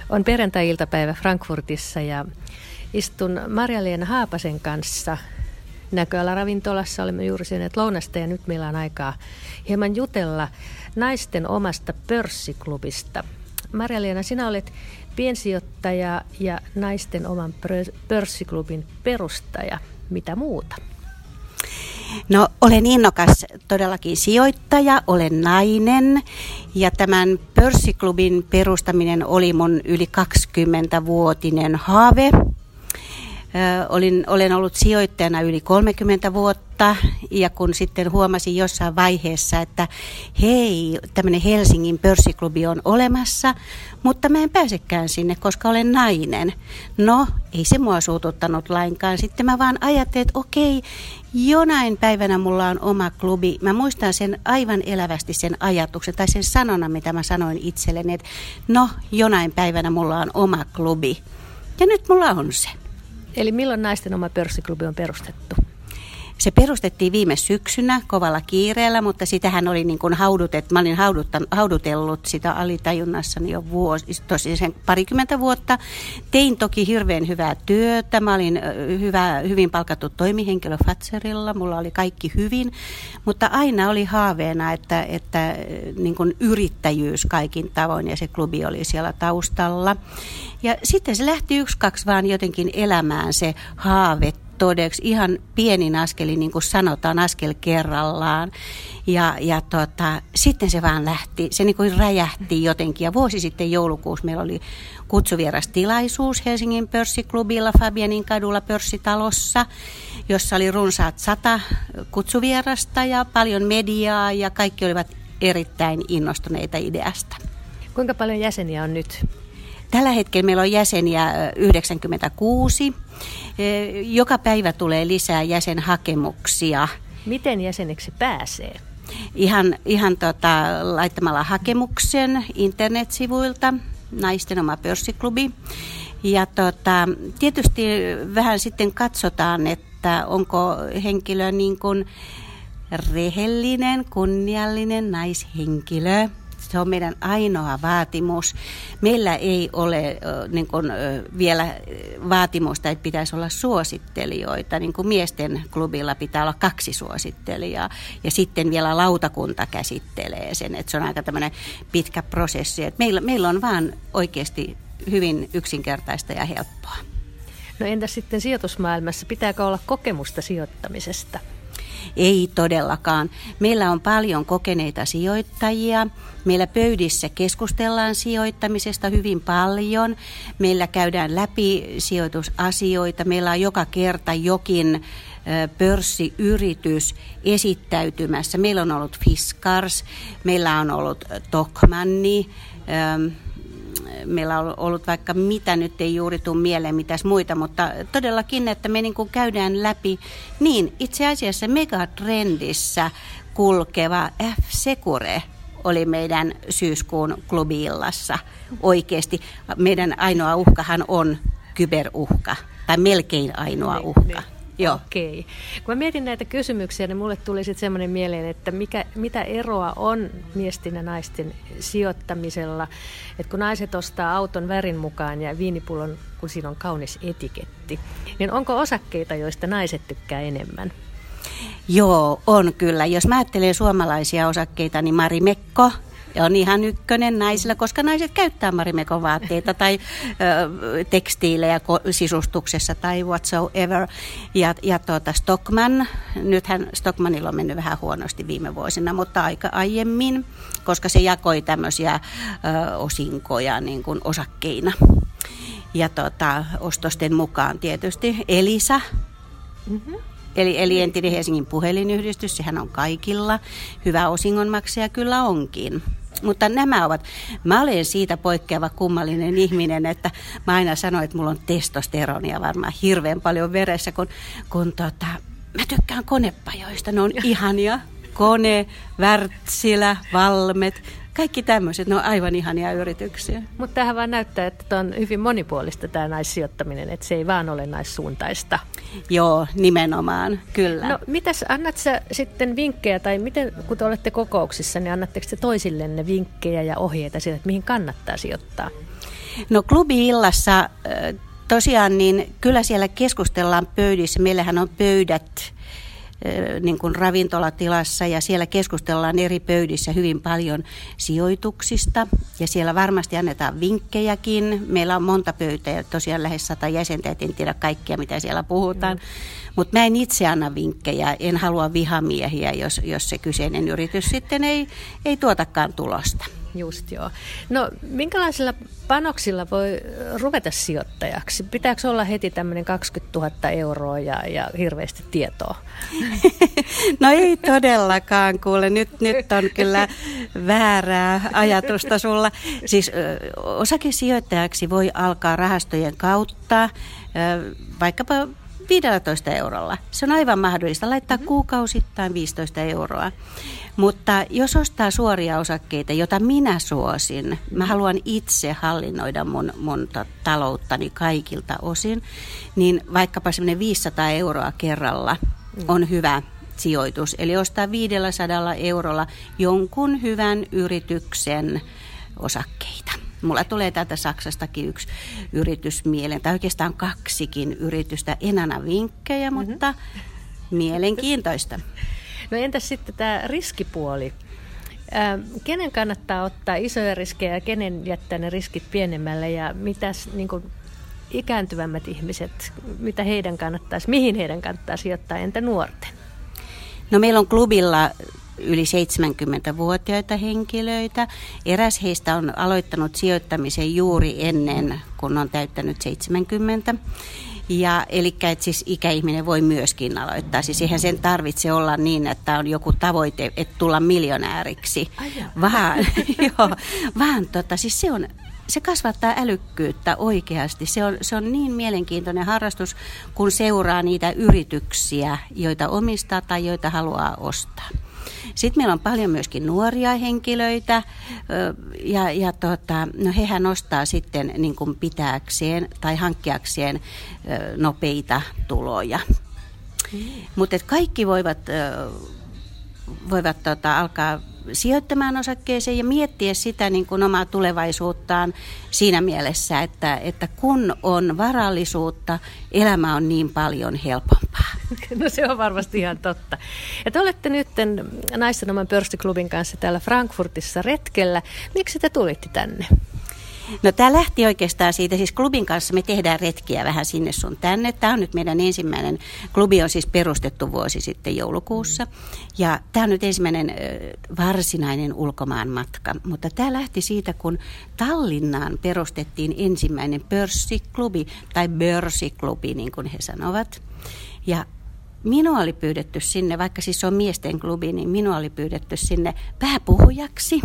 On perjantai-iltapäivä Frankfurtissa ja istun Marja-Leena Haapasen kanssa näköalaravintolassa. Olemme juuri syöneet lounasta ja nyt meillä on aikaa hieman jutella naisten omasta pörssiklubista. Marja-Leena, sinä olet piensijoittaja ja naisten oman pörssiklubin perustaja. Mitä muuta? No, olen innokas todellakin sijoittaja, olen nainen ja tämän pörssiklubin perustaminen oli mun yli 20-vuotinen haave. Olen ollut sijoittajana yli 30 vuotta ja kun sitten huomasin jossain vaiheessa, että hei, tämmöinen Helsingin pörssiklubi on olemassa, mutta mä en pääsekään sinne, koska olen nainen. No, ei se mua suututtanut lainkaan. Sitten mä vaan ajattelin, että okei, jonain päivänä mulla on oma klubi. Mä muistan sen aivan elävästi sen ajatuksen tai sen sanonnan, mitä mä sanoin itselleni, että no, jonain päivänä mulla on oma klubi. Ja nyt mulla on se. Eli milloin naisten oma pörssiklubi on perustettu? Se perustettiin viime syksynä kovalla kiireellä, mutta sitähän oli niin kuin haudutettu. Mä olin haudutellut sitä alitajunnassani jo tosi sen 20 vuotta. Tein toki hirveän hyvää työtä. Mä olin hyvin palkattu toimihenkilö Fatzerilla. Mulla oli kaikki hyvin, mutta aina oli haaveena, että niin kuin yrittäjyys kaikin tavoin ja se klubi oli siellä taustalla. Ja sitten se lähti 1-2 vaan jotenkin elämään se haave todeksi ihan pienin askelin, niin kuin sanotaan, askel kerrallaan. Ja sitten se vaan lähti, se niin kuin räjähti jotenkin. Ja vuosi sitten joulukuussa meillä oli kutsuvierastilaisuus Helsingin pörssiklubilla Fabianin kadulla pörssitalossa, jossa oli runsaat 100 kutsuvierasta ja paljon mediaa ja kaikki olivat erittäin innostuneita ideasta. Kuinka paljon jäseniä on nyt? Tällä hetkellä meillä on jäseniä 96. Joka päivä tulee lisää jäsenhakemuksia. Miten jäseneksi pääsee? Ihan laittamalla hakemuksen internetsivuilta, naisten oma pörssiklubi. Ja tietysti vähän sitten katsotaan, että onko henkilö niin kuin rehellinen, kunniallinen naishenkilö. Se on meidän ainoa vaatimus. Meillä ei ole niin kuin, vielä vaatimusta, että pitäisi olla suosittelijoita. Niin kuin miesten klubilla pitää olla 2 suosittelijaa. Ja sitten vielä lautakunta käsittelee sen. Että se on aika tämmöinen pitkä prosessi. Että meillä on vaan oikeasti hyvin yksinkertaista ja helppoa. No entäs sitten sijoitusmaailmassa? Pitääkö olla kokemusta sijoittamisesta? Ei todellakaan. Meillä on paljon kokeneita sijoittajia. Meillä pöydissä keskustellaan sijoittamisesta hyvin paljon. Meillä käydään läpi sijoitusasioita. Meillä on joka kerta jokin pörssiyritys esittäytymässä. Meillä on ollut Fiskars, meillä on ollut Tokmanni, meillä on ollut vaikka mitä, nyt ei juuri tule mieleen mitäs muita, mutta todellakin, että me niin kuin käydään läpi, niin itse asiassa megatrendissä kulkeva F-Secure oli meidän syyskuun klubi-illassa oikeasti. Meidän ainoa uhkahan on kyberuhka, tai melkein ainoa uhka. Joo. Okei. Kun mä mietin näitä kysymyksiä, niin mulle tuli sitten semmoinen mieleen, että mitä eroa on miesten ja naisten sijoittamisella. Että kun naiset ostaa auton värin mukaan ja viinipullon, kun siinä on kaunis etiketti, niin onko osakkeita, joista naiset tykkää enemmän? Joo, on kyllä. Jos mä ajattelen suomalaisia osakkeita, niin Marimekko on ihan ykkönen naisilla, koska naiset käyttää Marimekon vaatteita tai tekstiilejä sisustuksessa tai whatsoever. Ja Stockmann, nythän Stockmannilla on mennyt vähän huonosti viime vuosina, mutta aika aiemmin, koska se jakoi tämmöisiä osinkoja niin kuin osakkeina. Ja ostosten mukaan tietysti Elisa. Mm-hmm. Eli entinen Helsingin puhelinyhdistys, sehän on kaikilla. Hyvä osingonmaksaja kyllä onkin. Mutta nämä ovat, mä olen siitä poikkeava kummallinen ihminen, että mä aina sanoin, että mulla on testosteronia varmaan hirveän paljon veressä, kun mä tykkään konepajoista, ne on ihania. Kone, Wärtsilä, Valmet, kaikki tämmöiset, ne on aivan ihania yrityksiä. Mutta tämähän vaan näyttää, että tämä on hyvin monipuolista tämä naissijoittaminen, että se ei vaan ole naissuuntaista. Joo, nimenomaan, kyllä. No mitäs, annat sä sitten vinkkejä, tai miten, kun te olette kokouksissa, niin annatteko te toisillenne vinkkejä ja ohjeita siitä, että mihin kannattaa sijoittaa? No klubi-illassa tosiaan niin kyllä siellä keskustellaan pöydissä. Meillähän on pöydät niin kuin ravintolatilassa ja siellä keskustellaan eri pöydissä hyvin paljon sijoituksista ja siellä varmasti annetaan vinkkejäkin. Meillä on monta pöytää ja tosiaan lähes 100 jäsentä, et en tiedä kaikkia mitä siellä puhutaan. Mutta mä en itse anna vinkkejä, en halua vihamiehiä, jos se kyseinen yritys sitten ei tuotakaan tulosta. Just joo. No minkälaisilla panoksilla voi ruveta sijoittajaksi? Pitääkö olla heti tämmöinen 20 000 euroa ja hirveästi tietoa? No ei todellakaan, kuule. Nyt on kyllä väärää ajatusta sulla. Siis osakesijoittajaksi voi alkaa rahastojen kautta, vaikkapa 15 eurolla. Se on aivan mahdollista laittaa kuukausittain 15 euroa. Mutta jos ostaa suoria osakkeita, jota minä suosin, mä haluan itse hallinnoida mun talouttani kaikilta osin, niin vaikkapa semmoinen 500 euroa kerralla on hyvä sijoitus. Eli ostaa 500 eurolla jonkun hyvän yrityksen osakkeita. Mulla tulee täältä Saksastakin yksi yritys mieleen, tai oikeastaan 2 yritystä. En anna vinkkejä, mutta mielenkiintoista. No entäs sitten tämä riskipuoli? Kenen kannattaa ottaa isoja riskejä ja kenen jättää ne riskit pienemmälle ja mitäs niin kuin ikääntyvämmät ihmiset, mihin heidän kannattaa sijoittaa, entä nuorten? No meillä on klubilla yli 70-vuotiaita henkilöitä. Eräs heistä on aloittanut sijoittamisen juuri ennen, kun on täyttänyt 70. Ja eli siis ikäihminen voi myöskin aloittaa. Siis eihän sen tarvitse olla niin, että on joku tavoite, että tulla miljonääriksi. Vaan siis se kasvattaa älykkyyttä oikeasti. Se on niin mielenkiintoinen harrastus, kun seuraa niitä yrityksiä, joita omistaa tai joita haluaa ostaa. Sitten meillä on paljon myöskin nuoria henkilöitä no hehän ostaa sitten niin kuin pitääkseen tai hankkiakseen nopeita tuloja. Mutta kaikki voivat alkaa sijoittamaan osakkeeseen ja miettiä sitä niin kuin omaa tulevaisuuttaan siinä mielessä, että kun on varallisuutta, elämä on niin paljon helpompaa. No se on varmasti ihan totta. Ja te olette nyt Naisten oman pörssiklubin kanssa täällä Frankfurtissa retkellä. Miksi te tulitte tänne? No tämä lähti oikeastaan siitä, siis klubin kanssa me tehdään retkiä vähän sinne sun tänne. Tämä on nyt meidän ensimmäinen, klubi on siis perustettu vuosi sitten joulukuussa. Ja tämä on nyt ensimmäinen varsinainen ulkomaan matka. Mutta tämä lähti siitä, kun Tallinnaan perustettiin ensimmäinen pörssiklubi tai börssiklubi, niin kuin he sanovat. Ja minua oli pyydetty sinne, vaikka siis se on miesten klubi, niin minua oli pyydetty sinne pääpuhujaksi.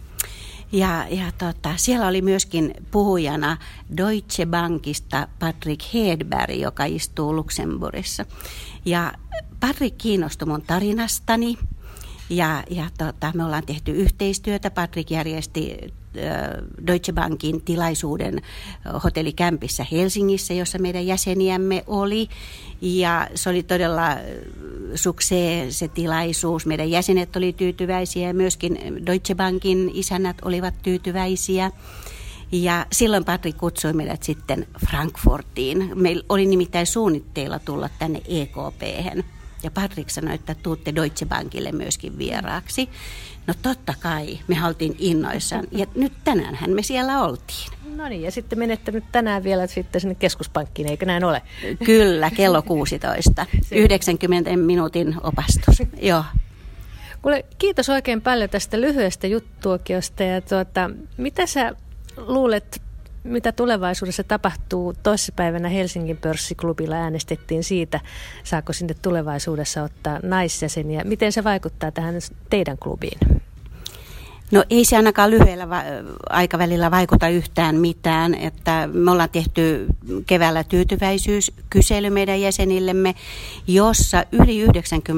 Ja siellä oli myöskin puhujana Deutsche Bankista Patrick Hedberg, joka istuu Luxemburgissa. Ja Patrick kiinnostui mun tarinastani ja me ollaan tehty yhteistyötä. Patrick järjesti Deutsche Bankin tilaisuuden hotellikämpissä Helsingissä, jossa meidän jäseniämme oli. Ja se oli todella suksee se tilaisuus. Meidän jäsenet oli tyytyväisiä ja myöskin Deutsche Bankin isännät olivat tyytyväisiä. Ja silloin Patrick kutsui meidät sitten Frankfurtiin. Meillä oli nimittäin suunnitteilla tulla tänne EKP:hen. Ja Patrick sanoi, että tuutte Deutsche Bankille myöskin vieraaksi. No totta kai, me oltiin innoissaan. Ja nyt tänäänhän me siellä oltiin. No niin, ja sitten menette nyt tänään vielä sitten sinne keskuspankkiin, eikö näin ole? Kyllä, kello 16. 90 minuutin opastus, joo. Kuule, kiitos oikein paljon tästä lyhyestä juttuokiosta. Ja mitä sä luulet, mitä tulevaisuudessa tapahtuu? Toissapäivänä Helsingin pörssiklubilla äänestettiin siitä, saako sinne tulevaisuudessa ottaa naisjäseniä. Miten se vaikuttaa tähän teidän klubiin? No ei se ainakaan lyhyellä aikavälillä vaikuta yhtään mitään, että me ollaan tehty keväällä tyytyväisyyskysely meidän jäsenillemme, jossa yli 90%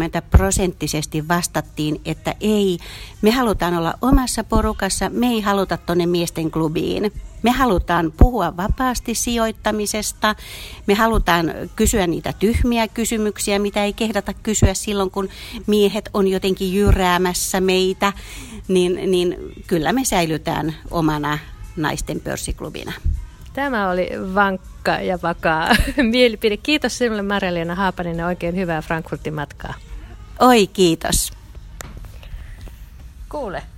vastattiin, että ei, me halutaan olla omassa porukassa, me ei haluta tuonne miesten klubiin. Me halutaan puhua vapaasti sijoittamisesta, me halutaan kysyä niitä tyhmiä kysymyksiä, mitä ei kehdata kysyä silloin, kun miehet on jotenkin jyräämässä meitä, niin kyllä me säilytään omana naisten pörssiklubina. Tämä oli vankka ja vakaa mielipide. Kiitos sinulle, Marja-Leena Haapanen, ja oikein hyvää Frankfurtin matkaa. Oi, kiitos. Kuule.